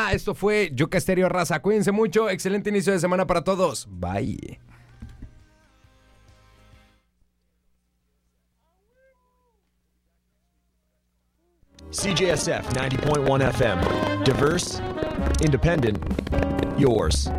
semana. Esto fue Yuca Estéreo, raza. Cuídense mucho. Excelente inicio de semana para todos. Bye. CJSF 90.1 FM. Diverse, independent, yours.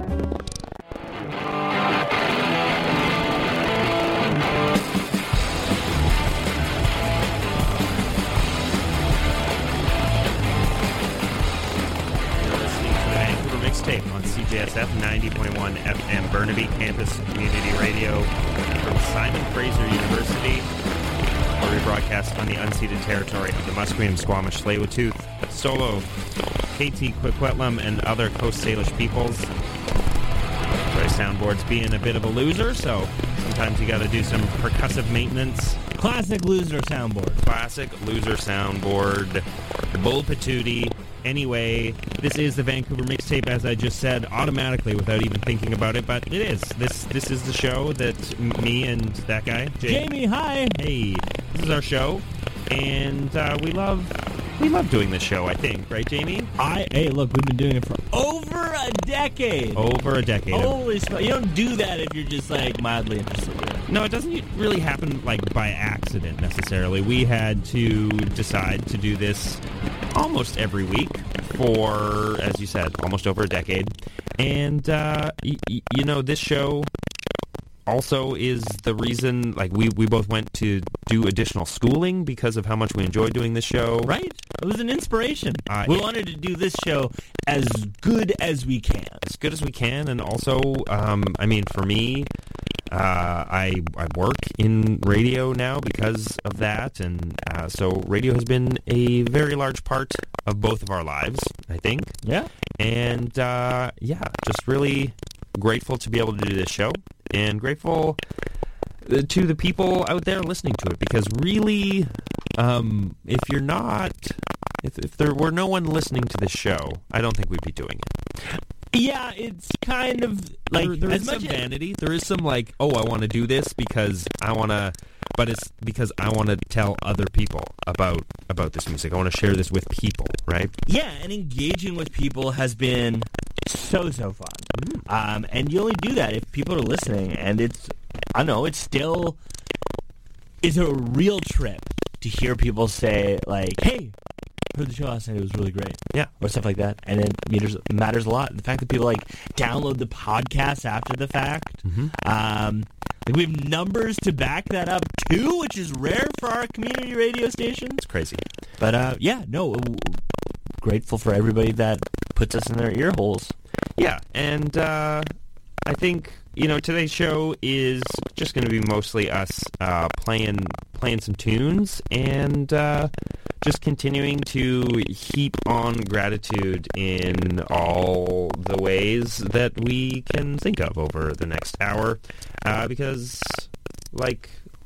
Mixtape on CJSF 90.1 FM Burnaby Campus Community Radio from Simon Fraser University, where we broadcast on the unceded territory of the Musqueam, Squamish, Tsleil-Waututh, Stolo, Métis, Coquitlam, and other Coast Salish peoples. Sorry, soundboard's being a bit of a loser, so sometimes you gotta do some percussive maintenance. Classic loser soundboard. Classic loser soundboard. Bull patootie. Anyway, this is the Vancouver Mixtape, as I just said, automatically without even thinking about it, but it is. This is the show that me and that guy, Jamie, hi. Hey, this is our show, and we love doing this show, I think, right, Jamie? Hey, look, we've been doing it for over a decade. Over a decade. Holy smokes. You don't do that if you're just, like, mildly interested in it. No, it doesn't really happen, like, by accident, necessarily. We had to decide to do this almost every week for, as you said, almost over a decade. And, you know, this show also is the reason, like, we both went to do additional schooling because of how much we enjoyed doing this show. Right? It was an inspiration. We wanted to do this show as good as we can. As good as we can, and also, I mean, for me, I work in radio now because of that, and so radio has been a very large part of both of our lives, I think. Yeah. And, just really grateful to be able to do this show, and grateful to the people out there listening to it, because really, if there were no one listening to this show, I don't think we'd be doing it. Yeah, it's kind of like there is some vanity. There is some like, oh, I want to do this because I want to, but it's because I want to tell other people about this music. I want to share this with people, right? Yeah, and engaging with people has been so fun. And you only do that if people are listening, and it's a real trip to hear people say, like, hey, heard the show last night, it was really great. Yeah. Or stuff like that. And it matters a lot. The fact that people, like, download the podcast after the fact. Mm-hmm. We have numbers to back that up, too, which is rare for our community radio station. It's crazy. But, grateful for everybody that puts us in their ear holes. Yeah, and I think, you know, today's show is just going to be mostly us playing some tunes and just continuing to heap on gratitude in all the ways that we can think of over the next hour, because, like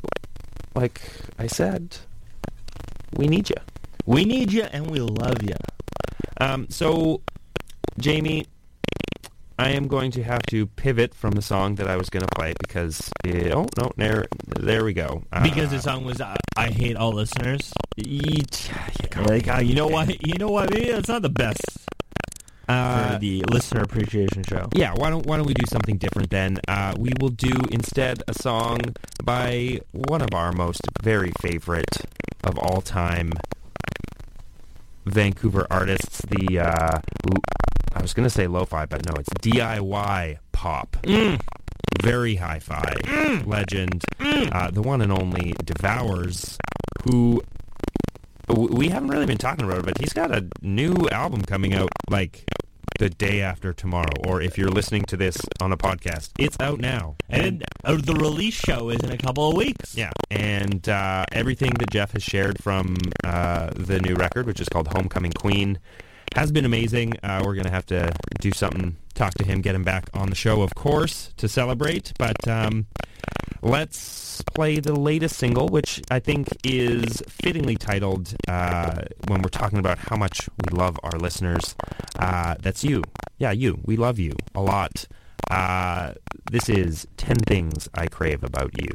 I said, we need you. We need you, and we love you. So, Jamie, I am going to have to pivot from the song that I was going to play because, there we go. Because the song was "I Hate All Listeners." You know what? Maybe that's not the best for the listener appreciation show. Yeah, why don't we do something different then? We will do instead a song by one of our most very favorite of all time Vancouver artists, I was going to say lo-fi, but no, it's DIY pop. Very hi-fi legend. The one and only Devours, who we haven't really been talking about it, but he's got a new album coming out like the day after tomorrow, or if you're listening to this on a podcast, it's out now. And the release show is in a couple of weeks. Yeah, and everything that Jeff has shared from the new record, which is called Homecoming Queen, has been amazing. We're going to have to do something, talk to him, get him back on the show, of course, to celebrate. But let's play the latest single, which I think is fittingly titled, when we're talking about how much we love our listeners. That's you. Yeah, you. We love you a lot. This is 10 Things I Crave About You.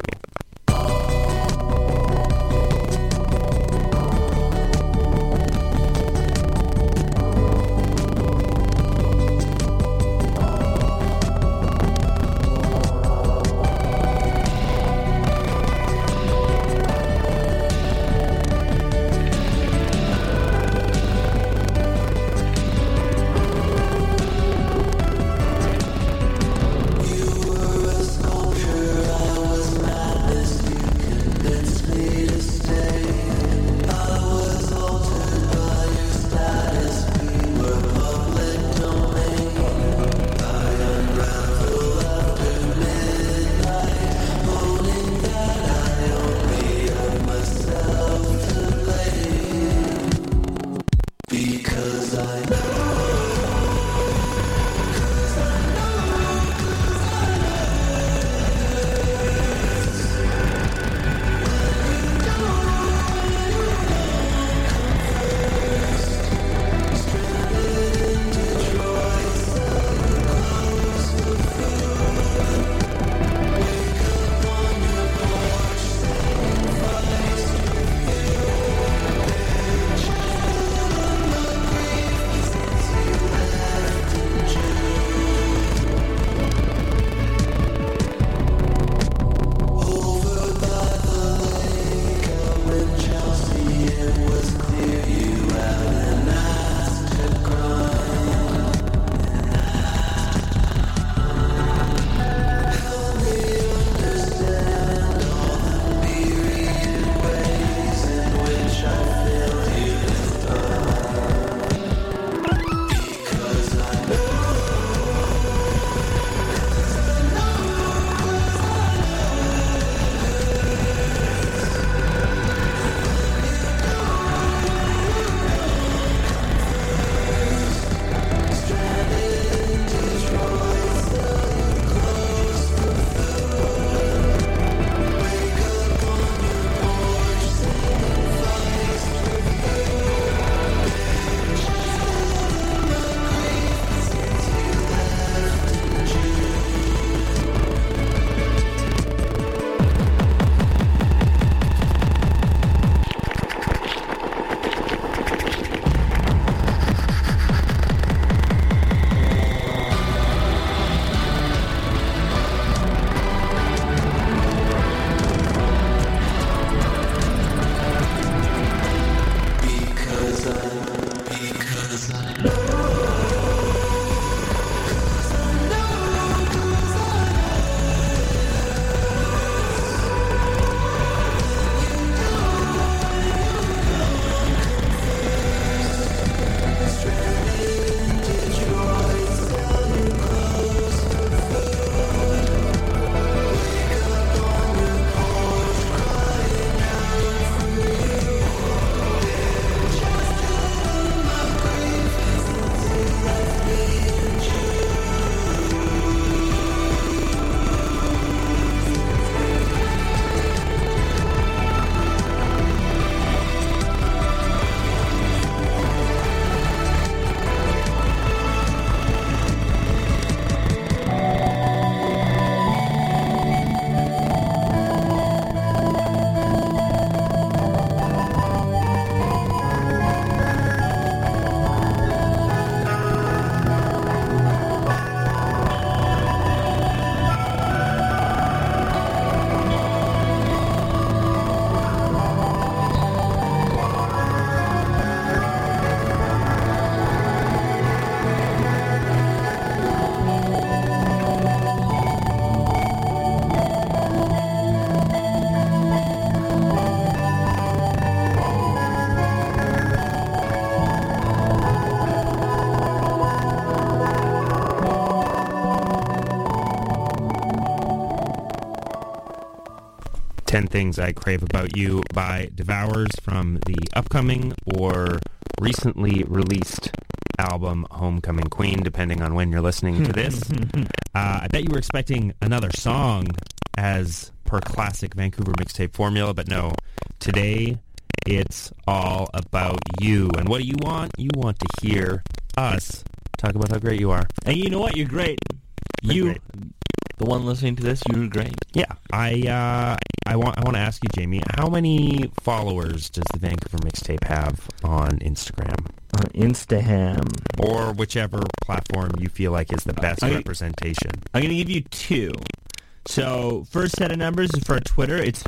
10 Things I Crave About You by Devours from the upcoming or recently released album Homecoming Queen, depending on when you're listening to this. I bet you were expecting another song as per classic Vancouver mixtape formula, but no. Today, it's all about you. And what do you want? You want to hear us talk about how great you are. And you know what? You're great. Great. The one listening to this, you're great. Yeah, I want to ask you, Jamie, how many followers does the Vancouver Mixtape have on Instagram? On Instagram. Or whichever platform you feel like is the best representation. I'm going to give you 2. So, first set of numbers is for our Twitter. It's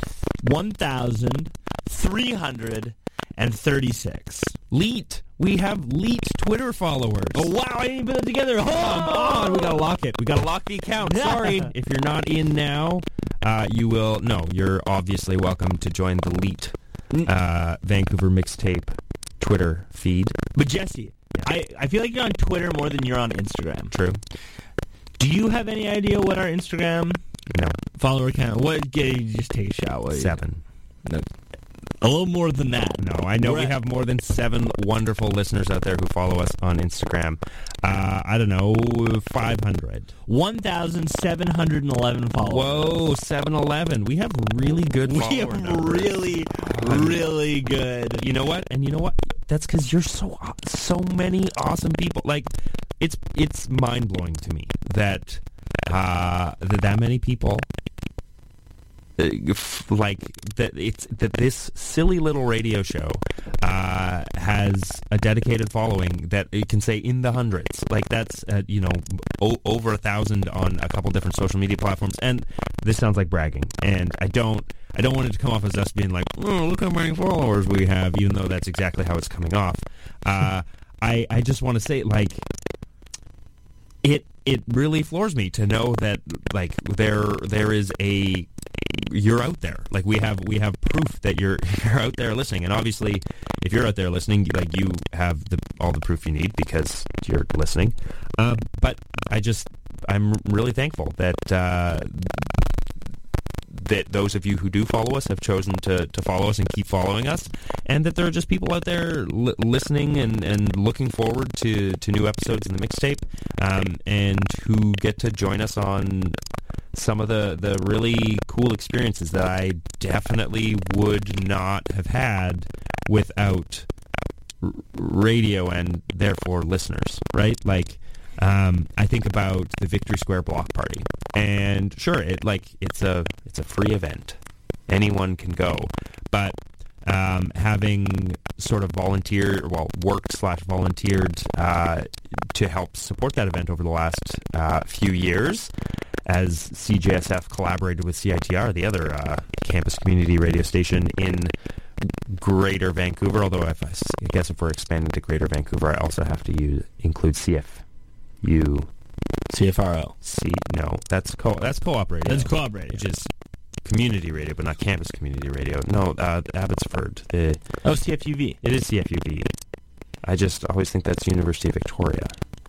1,336. Leet. We have Leet Twitter followers. Oh, wow, I didn't put it together. Come on, we got to lock it. We got to lock the account. Sorry. If you're not in now, you will. No, you're obviously welcome to join the Leet Vancouver Mixtape Twitter feed. But Jesse, I feel like you're on Twitter more than you're on Instagram. True. Do you have any idea what our Instagram follower count? What? Just take a shot. 7. No. A little more than that. No, I know we have more than 7 wonderful listeners out there who follow us on Instagram. I don't know, 500. 1,711 followers. Whoa, 711. We have really good follower numbers. really good. You know what? And you know what? That's because you're so many awesome people. Like, it's mind-blowing to me that that many people... that this silly little radio show has a dedicated following that it can say in the hundreds. Like that's over 1,000 on a couple different social media platforms. And this sounds like bragging. And I don't want it to come off as us being like, oh, look how many followers we have, even though that's exactly how it's coming off. I just want to say, like, it really floors me to know that, like, there is a... You're out there. Like we have proof that you're out there listening, and obviously, if you're out there listening, like you have all the proof you need because you're listening. But I'm really thankful that that those of you who do follow us have chosen to follow us and keep following us, and that there are just people out there listening and looking forward to new episodes in the mixtape, and who get to join us on some of the really cool experiences that I definitely would not have had without radio and therefore listeners, right? Like, I think about the Victory Square Block Party, and sure, it's a free event, anyone can go, but having sort of volunteered to help support that event over the last few years, as CJSF collaborated with CITR, the other campus community radio station in Greater Vancouver. Although I guess if we're expanding to Greater Vancouver, I also have to include CFRO. No, that's co-op radio. That's co-op radio, which is community radio, but not campus community radio. No, Abbotsford. CFUV. It is CFUV. I just always think that's University of Victoria.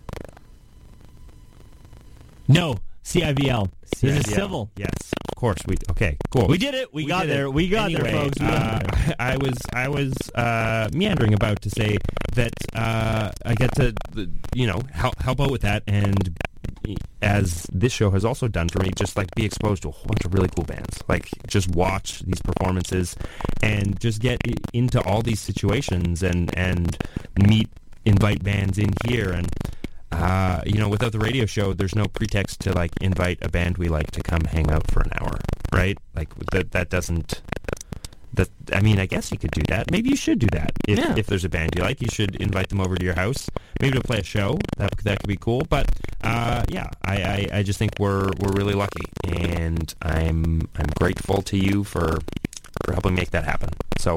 No, CIVL. This is civil. Yes, of course. Okay, cool. We did it. We got there. We got there, folks. I was meandering about to say that I get to help out with that, and as this show has also done for me, just like be exposed to a whole bunch of really cool bands. Like just watch these performances and just get into all these situations and invite bands in here. And without the radio show, there's no pretext to like invite a band we like to come hang out for an hour, right? Like that doesn't. I mean, I guess you could do that. Maybe you should do that. If there's a band you like, you should invite them over to your house, maybe to play a show. That could be cool. But I just think we're really lucky, and I'm grateful to you for helping make that happen. So,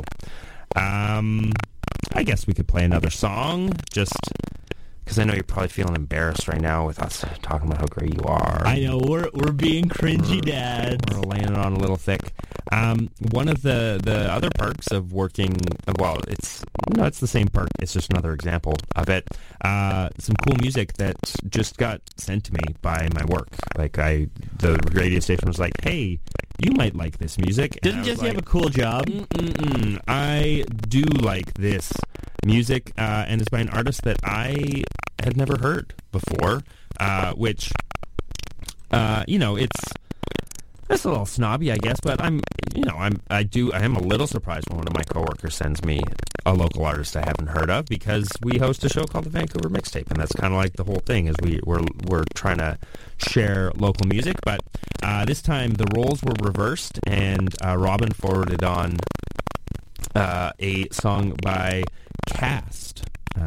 I guess we could play another song, just because I know you're probably feeling embarrassed right now with us talking about how great you are. I know, we're being cringy dads. We're laying it on a little thick. One of the other perks of working, well, it's the same perk, it's just another example of it. Some cool music that just got sent to me by my work. Like the radio station was like, hey, you might like this music. Doesn't Jesse have a cool job? I do like this music, and it's by an artist that I had never heard before, which, it's a little snobby, I guess, but I am a little surprised when one of my coworkers sends me a local artist I haven't heard of, because we host a show called the Vancouver Mixtape, and that's kind of like the whole thing, is we're trying to share local music, but this time the roles were reversed, and Robin forwarded on a song by Cast,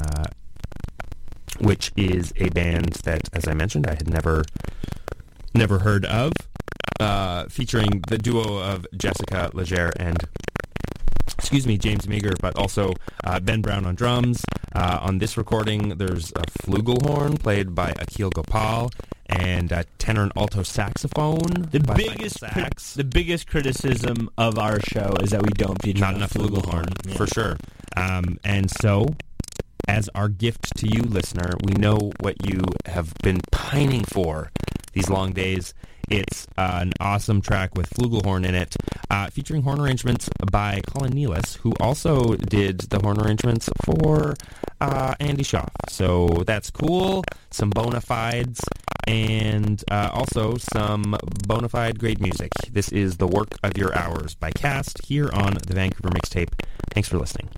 which is a band that, as I mentioned, I had never heard of, featuring the duo of Jessica Leger and James Meagher, but also Ben Brown on drums. On this recording, there's a flugelhorn played by Akhil Gopal, and a tenor and alto saxophone. The biggest criticism of our show is that we don't feature not enough flugelhorn, for sure. And so, as our gift to you, listener, we know what you have been pining for these long days. It's an awesome track with flugelhorn in it, featuring horn arrangements by Colin Nealis, who also did the horn arrangements for Andy Schaaf. So that's cool. Some bona fides, and also some bona fide great music. This is The Work of Your Hours by Cast, here on the Vancouver Mixtape. Thanks for listening.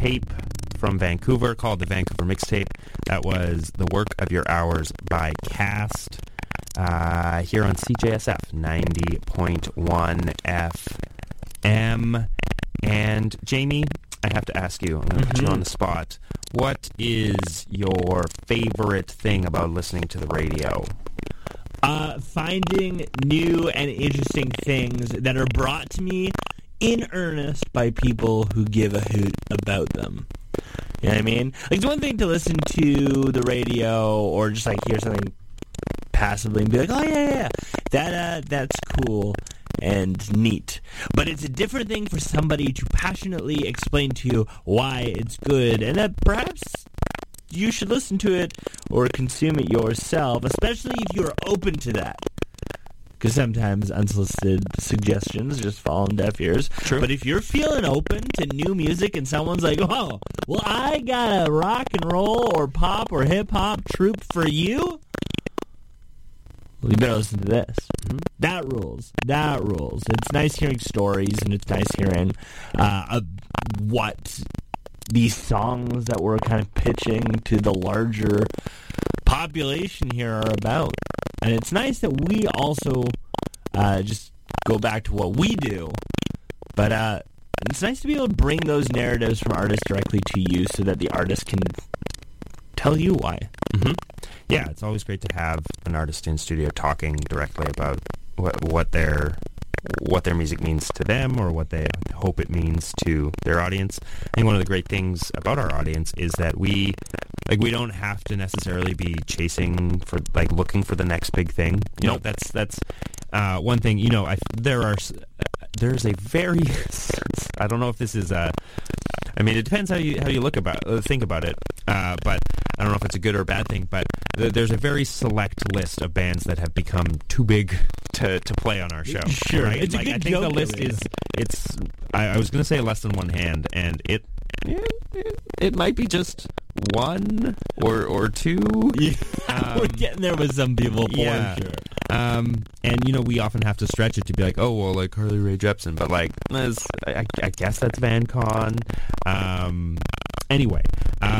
tape from Vancouver called the Vancouver Mixtape. That was The Work of Your Hours by Cast here on CJSF 90.1 FM. And Jamie, I have to ask you, I'm going to put you on the spot. What is your favorite thing about listening to the radio? Finding new and interesting things that are brought to me in earnest by people who give a hoot about them. You know what I mean? Like, it's one thing to listen to the radio or just, like, hear something passively and be like, oh, yeah, that's cool and neat. But it's a different thing for somebody to passionately explain to you why it's good and that perhaps you should listen to it or consume it yourself, especially if you're open to that. Because sometimes unsolicited suggestions just fall on deaf ears. True. But if you're feeling open to new music and someone's like, oh, well, I got a rock and roll or pop or hip-hop troupe for you, well, you better listen to this. Mm-hmm. That rules. That rules. It's nice hearing stories, and it's nice hearing what these songs that we're kind of pitching to the larger population here are about. And it's nice that we also just go back to what we do. But it's nice to be able to bring those narratives from artists directly to you so that the artist can tell you why. Mm-hmm. Yeah, it's always great to have an artist in studio talking directly about what their music means to them or what they hope it means to their audience. I think one of the great things about our audience is that we don't have to necessarily be chasing for, like, looking for the next big thing. You know, that's one thing. You know, there's a very I don't know if this is I mean, it depends how you think about it. But I don't know if it's a good or a bad thing. But there's a very select list of bands that have become too big to play on our show. Sure, right? It's like, a good I think joke, the list really. it's. I was going to say less than one hand, and it might be just one or two. Yeah, we're getting there with some people, for sure. And, you know, we often have to stretch it to be like, oh, well, like Carly Rae Jepsen, but, like, I guess that's VanCon. Anyway,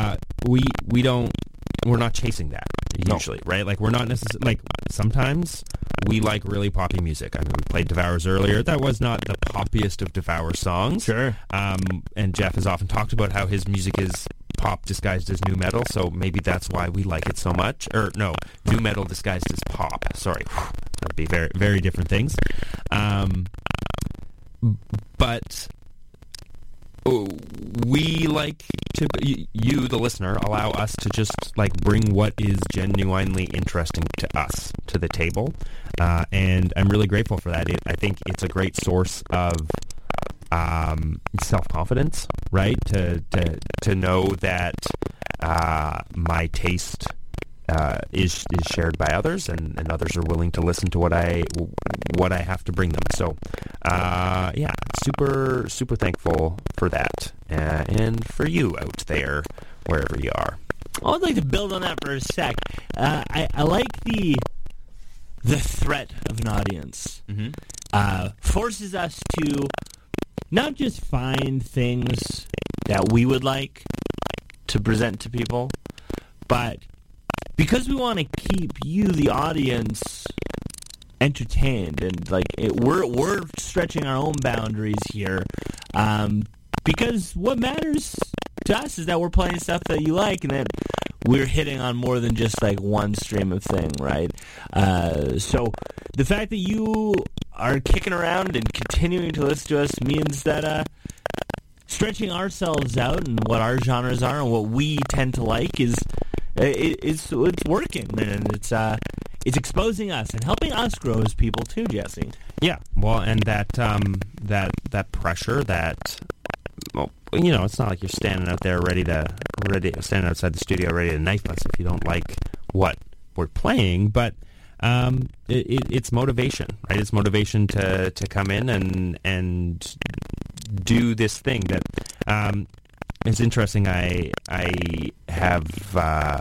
we're not chasing that usually, right? Like, we're not necessarily, like, sometimes we like really poppy music. I mean, we played Devourers earlier. That was not the poppiest of Devour songs. Sure. And Jeff has often talked about how his music is pop disguised as new metal, so maybe that's why we like it so much. Or, no, new metal disguised as pop. Sorry. That'd be very, very different things. But we like to, you, the listener, allow us to just, like, bring what is genuinely interesting to us to the table. And I'm really grateful for that. I think it's a great source of self-confidence, right? To know that my taste is shared by others, and others are willing to listen to what I have to bring them. So, yeah, super super thankful for that, and for you out there, wherever you are. I would like to build on that for a sec. I like the threat of an audience. Mm-hmm. Forces us to not just find things that we would like to present to people, but because we want to keep you, the audience, entertained, and like we're stretching our own boundaries here. Because what matters to us is that we're playing stuff that you like, and that we're hitting on more than just like one stream of thing, right? So the fact that you are kicking around and continuing to listen to us means that stretching ourselves out and what our genres are and what we tend to like is it's working, and it's exposing us and helping us grow as people too, Jesse. Yeah, well, and that pressure, that, well, you know, it's not like you're standing out there standing outside the studio ready to knife us if you don't like what we're playing, but it's motivation, right? It's motivation to come in and do this thing that it's interesting. I have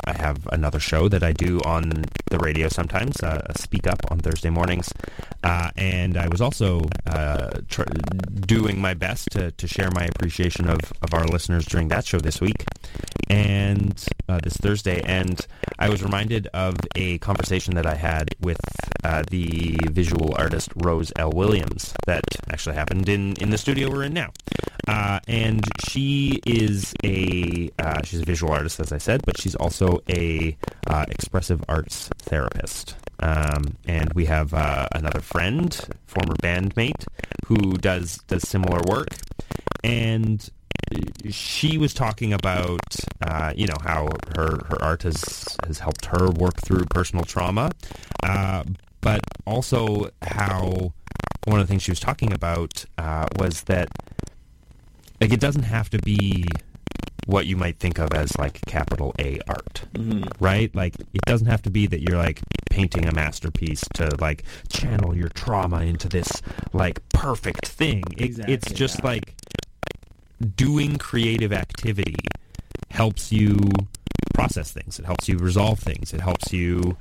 I have another show that I do on the radio sometimes, Speak Up on Thursday mornings. And I was also doing my best to share my appreciation of our listeners during that show this week and this Thursday. And I was reminded of a conversation that I had with the visual artist Rose L. Williams that actually happened in the studio we're in now. And she is she's a visual artist, as I said, but she's also a expressive arts therapist. And we have another friend, former bandmate, who does similar work. And she was talking about, how her art has helped her work through personal trauma, but also how one of the things she was talking about was that, like, it doesn't have to be what you might think of as, like, capital A art, right? Like, it doesn't have to be that you're, like, painting a masterpiece to, like, channel your trauma into this, like, perfect thing. It's just, like, doing creative activity helps you process things. It helps you resolve things. It helps you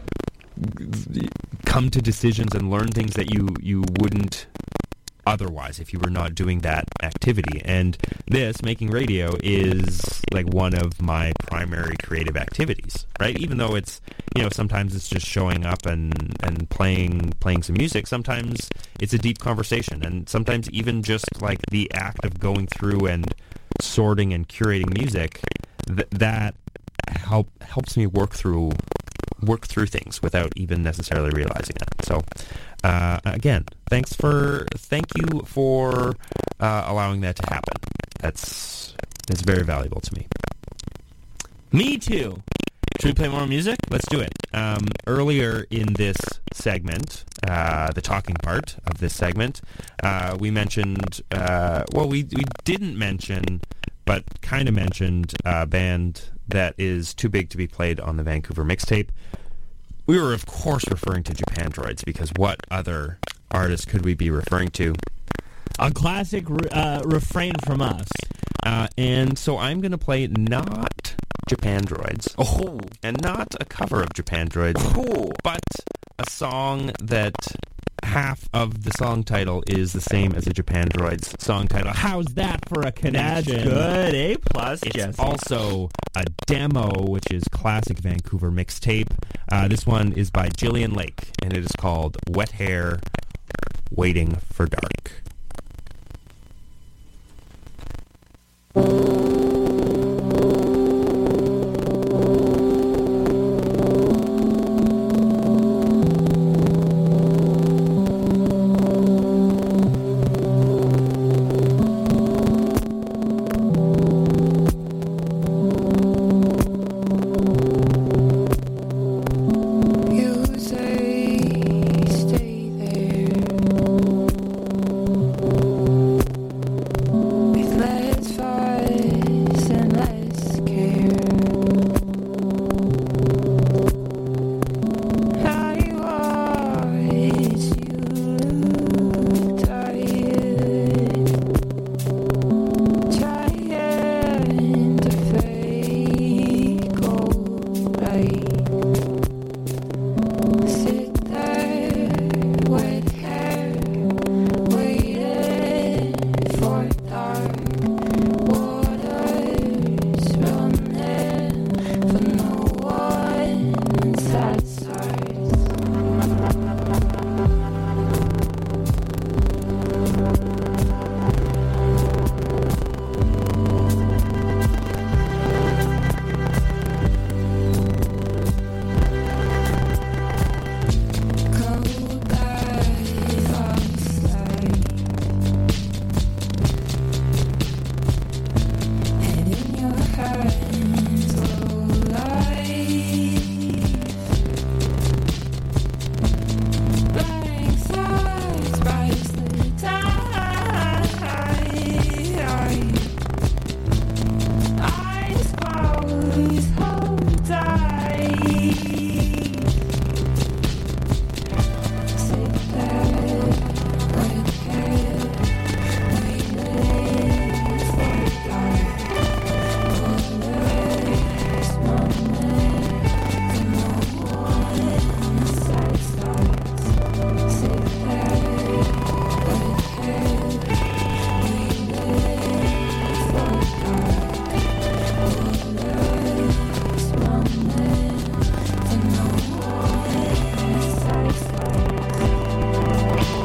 come to decisions and learn things that you wouldn't otherwise if you were not doing that activity. And this, making radio, is like one of my primary creative activities, right? Even though it's, sometimes it's just showing up and playing some music. Sometimes it's a deep conversation, and sometimes even just like the act of going through and sorting and curating music, that helps me work through things without even necessarily realizing it. So again, thank you for allowing that to happen. It's very valuable to me. Me too. Should we play more music? Let's do it. Earlier in this segment, the talking part of this segment, we mentioned, we didn't mention, but kind of mentioned a band that is too big to be played on the Vancouver mixtape. We were, of course, referring to Japandroids, because what other artist could we be referring to? A classic refrain from us. And so I'm going to play not Japandroids, and not a cover of Japandroids, but a song that half of the song title is the same as a Japandroids song title. How's that for a connection? That's good. A+, It's Jesse. also a demo, which is classic Vancouver mixtape. This one is by Jillian Lake, and it is called Wet Hair, Waiting for Dark.